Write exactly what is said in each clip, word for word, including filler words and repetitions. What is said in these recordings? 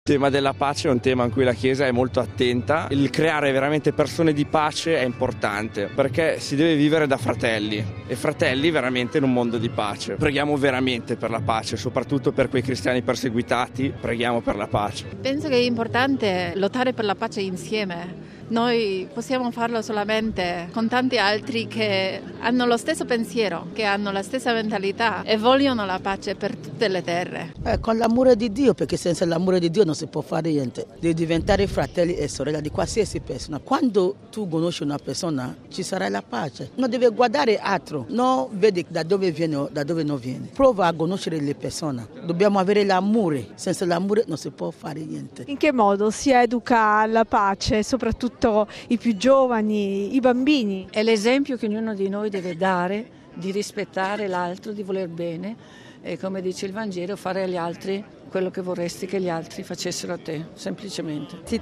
Il tema della pace è un tema in cui la Chiesa è molto attenta. Il creare veramente persone di pace è importante perché si deve vivere da fratelli e fratelli veramente in un mondo di pace. Preghiamo veramente per la pace, soprattutto per quei cristiani perseguitati, preghiamo per la pace. Penso che è importante lottare per la pace insieme. Noi possiamo farlo solamente con tanti altri che hanno lo stesso pensiero, che hanno la stessa mentalità e vogliono la pace per tutte le terre. Eh, con l'amore di Dio, perché senza l'amore di Dio non si può fare niente. Devi diventare fratelli e sorelle di qualsiasi persona. Quando tu conosci una persona ci sarà la pace. Non devi guardare altro, non vedi da dove viene o da dove non viene. Prova a conoscere le persone. Dobbiamo avere l'amore, senza l'amore non si può fare niente. In che modo si educa alla pace, soprattutto i più giovani, i bambini? È l'esempio che ognuno di noi deve dare di rispettare l'altro, di voler bene e, come dice il Vangelo, fare agli altri quello che vorresti che gli altri facessero a te, semplicemente. Si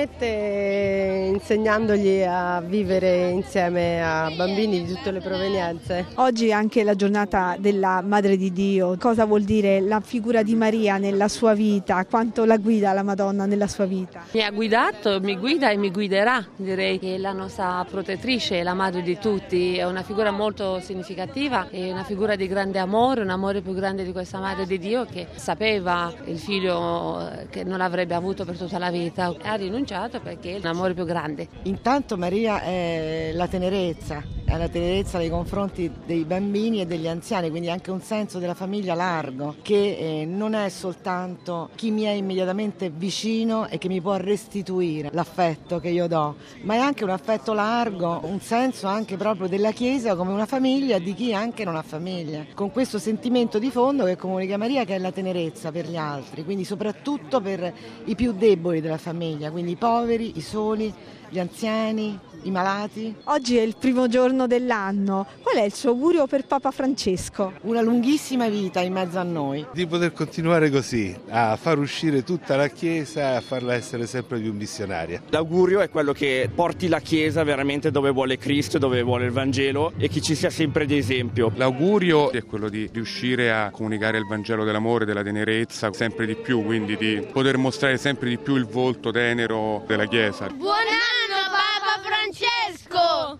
trasmette insegnandogli a vivere insieme a bambini di tutte le provenienze. Oggi è anche la giornata della Madre di Dio. Cosa vuol dire la figura di Maria nella sua vita? Quanto la guida la Madonna nella sua vita? Mi ha guidato, mi guida e mi guiderà, direi. È la nostra protettrice, è la madre di tutti, è una figura molto significativa, è una figura di grande amore, un amore più grande di questa Madre di Dio che sapeva il figlio che non avrebbe avuto per tutta la vita, ha rinunciato perché è un amore più grande. Intanto Maria è la tenerezza, è la tenerezza nei confronti dei bambini e degli anziani, quindi anche un senso della famiglia largo, che eh, non è soltanto chi mi è immediatamente vicino e che mi può restituire l'affetto che io do, ma è anche un affetto largo, un senso anche proprio della Chiesa come una famiglia di chi anche non ha famiglia, con questo sentimento di fondo che comunica Maria, che è la tenerezza per gli altri, quindi soprattutto per i più deboli della famiglia, quindi i poveri, i soli, gli anziani, i malati. Oggi è il primo giorno dell'anno. Qual è il suo augurio per Papa Francesco? Una lunghissima vita in mezzo a noi. Di poter continuare così, a far uscire tutta la Chiesa e a farla essere sempre più missionaria. L'augurio è quello che porti la Chiesa veramente dove vuole Cristo, dove vuole il Vangelo e che ci sia sempre di esempio. L'augurio è quello di riuscire a comunicare il Vangelo dell'amore, della tenerezza, sempre di più, quindi di poter mostrare sempre di più il volto tenero della Chiesa. Buon anno Papa Francesco!